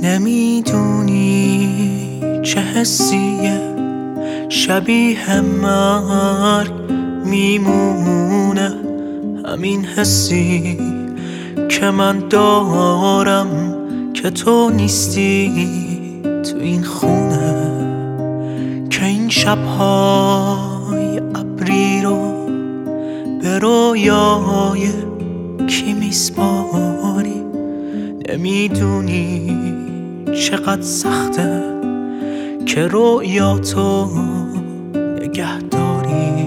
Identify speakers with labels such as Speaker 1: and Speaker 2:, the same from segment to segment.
Speaker 1: نمیدونی چه حسیه شبیه مرگ میمونه، همین حسی که من دارم که تو نیستی تو این خونه، که این شب‌های ابری رو به رویای کی میسپاری. نمیدونی چقدر سخته که رویاتو نگه داری.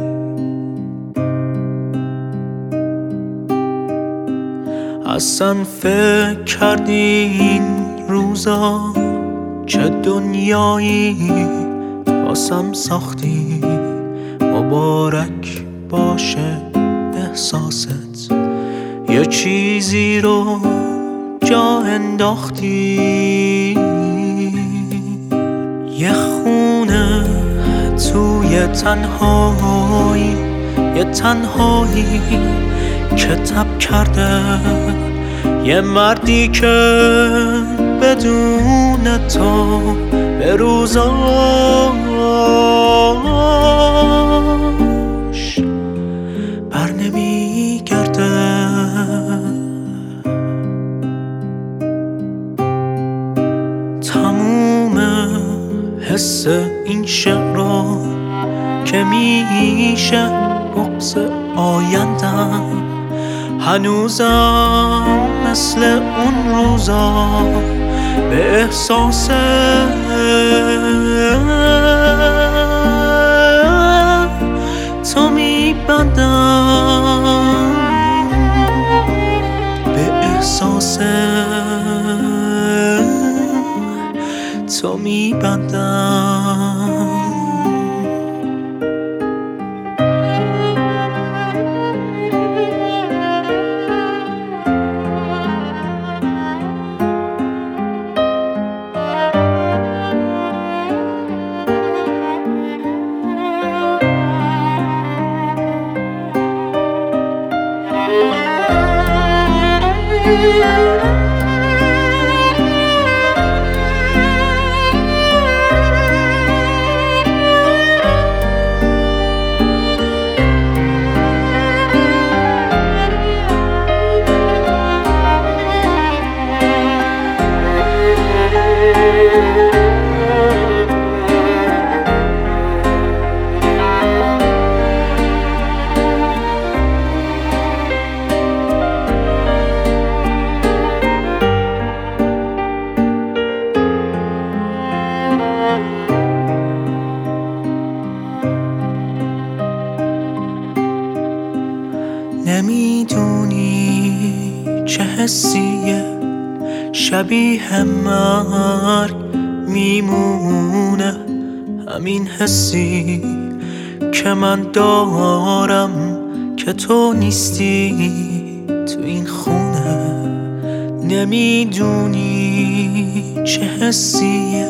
Speaker 1: اصلا فکر کردی این روزا چه دنیایی واسم ساختی؟ مبارک باشه احساست، یه چیزی رو جا انداختی. یه خونه توی تنهایی، یه تنهایی که تب کرده، یه مردی که بدون تو به روزاش بر نمیگرده. تموم حس این شعر رو که میشه بغض آیندم، هنوزم مثل اون روزا به احساس تو میبندم، به احساس تو میبندم. نمیدونی چه حسیه شبیه مرگ میمونه، همین حسی که من دارم که تو نیستی تو این خونه. نمیدونی چه حسیه،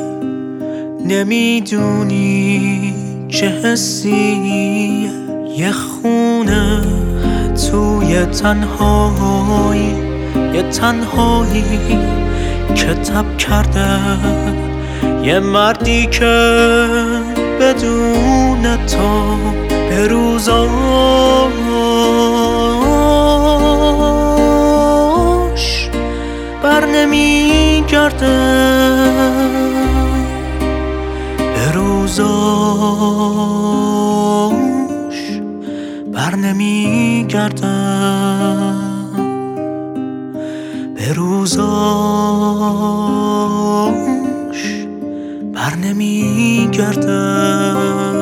Speaker 1: نمیدونی چه حسیه، یه خونه توی تنهایی، یه تنهایی که تب کرده، یه مردی که بدون تو به روزاش بر نمیگرده، به روزاش بر نمیگرده، به روزاش بر نمیگرده.